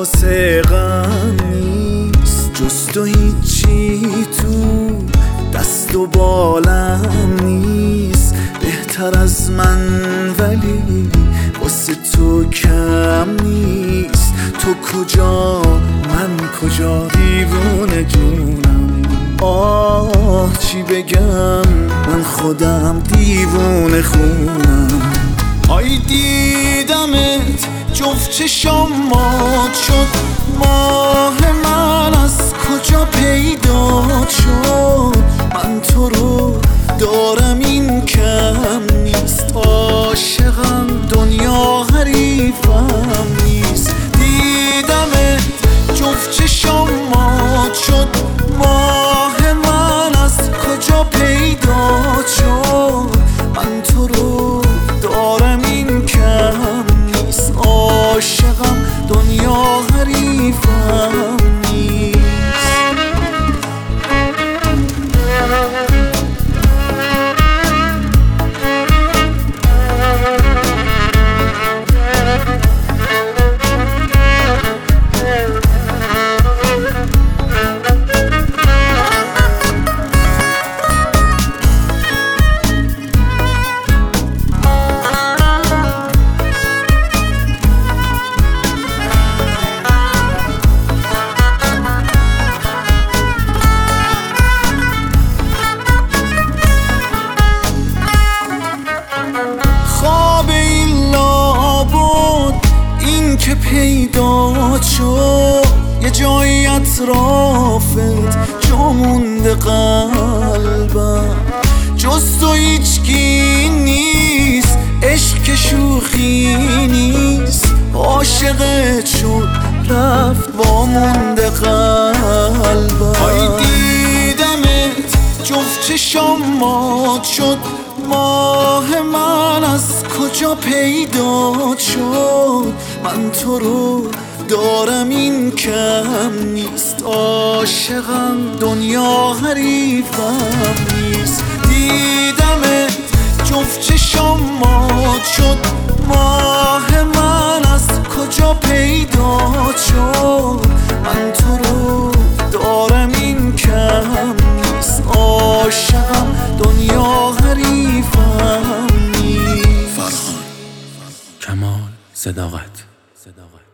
واسه غم نیست جز تو، هیچی تو دست و بالم نیست بهتر از من، ولی واسه تو کم نیست. تو کجا من کجا، دیوونه جونم. آه چی بگم، من خودم دیوونه خونم. آی دیدمت جفت چشام مات شد، ماه من از کجا پیدا شد. من تو رو دارم این کم نیست، عاشقم دنیا حریفم نیست. دیدمت جفت چشام مات شد، ماه من از کجا پیدا شد. من تو رو دارم این کم نیست، عاشقم دنیا حریفم نیست. که پیدا شد یه جایی اطرافت، جا مونده قلبم. جز تو هیچکی نیست، عشق شوخی نیست. عاشقت شد رفت، با مونده قلبم. آی دیدمت جفت چشام مات شد، ماه من از کجا پیدا شد. من تو رو دارم این کم نیست، عاشقم دنیا حریفم نیست. دیدمت جفت چشام مات شد، ماه من از کجا پیدا شد. من تو رو دارم این کم نیست، عاشقم دنیا حریفم نیست. فرهان کمال صداقت